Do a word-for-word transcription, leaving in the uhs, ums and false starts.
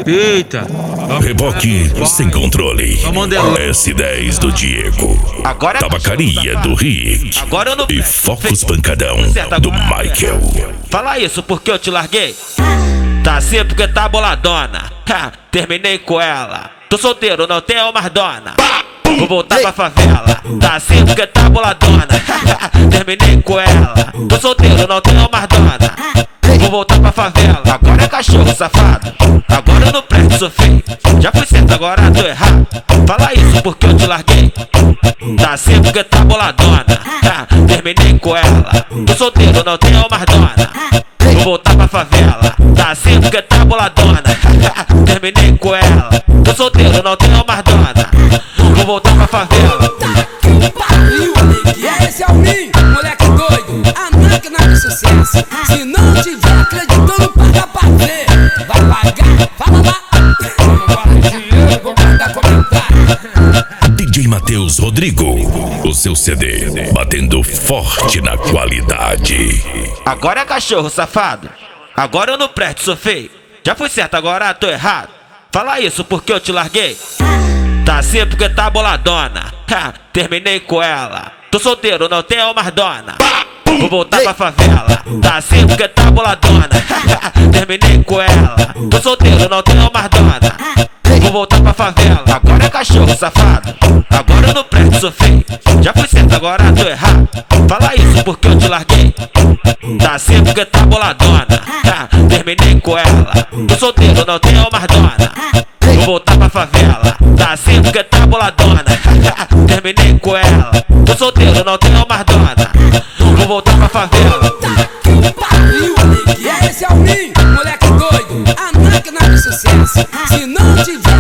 Eita. Reboque sem controle. S dez do Diego. Agora é Tabacaria do Rick. Agora eu não... E Focus Pancadão do Michael. Fala isso porque eu te larguei. Tá assim porque tá boladona. Ha, terminei com ela. Tô solteiro, não tenho mais dona. Vou voltar pra favela. Tá assim porque tá boladona. Terminei com ela. Tô solteiro, não tenho mais dona. Vou voltar pra favela. Agora é cachorro safado. Agora eu não presto, sou feio. Já fui certo, agora tô errado. Fala isso porque eu te larguei. Tá assim porque tá boladona. Ha, terminei com ela. Tô solteiro, não tenho mais dona. Vou voltar pra favela. Tá assim porque tá boladona. Terminei com ela. Tô solteiro, não tenho mais dona. Vou voltar pra favela. Que pariu, e esse é o mim, moleque doido, a máquina de sucesso. Se não tiver acreditando, paga pra ver. Vai pagar, fala lá. Vamos dinheiro, vou mandar comentário. D J Matheus Rodrigo, o seu C D batendo forte na qualidade. Agora é cachorro safado. Agora eu não presto, sou feio. Já fui certo, agora tô errado. Fala isso porque eu te larguei. Tá assim porque tá boladona. Ha, terminei com ela. Tô solteiro, não tenho mais dona. Vou voltar pra favela. Tá assim porque tá boladona. Terminei com ela. Tô solteiro, não tenho mais dona. Vou voltar pra favela. Agora é cachorro safado. Agora eu não presto, sou feio. Já fui certo, agora tô errado. Fala isso porque eu te larguei. Tá assim porque tá boladona. Ha, terminei com ela. Tô solteiro, não tenho mais dona. Vou voltar pra favela. Tá assim porque tá boladona. Terminei com ela. Tô solteiro, não tenho mais dona. Vou voltar pra favela. Que pariu, e esse é o mim, moleque doido, a máquina de sucesso. Se não tiver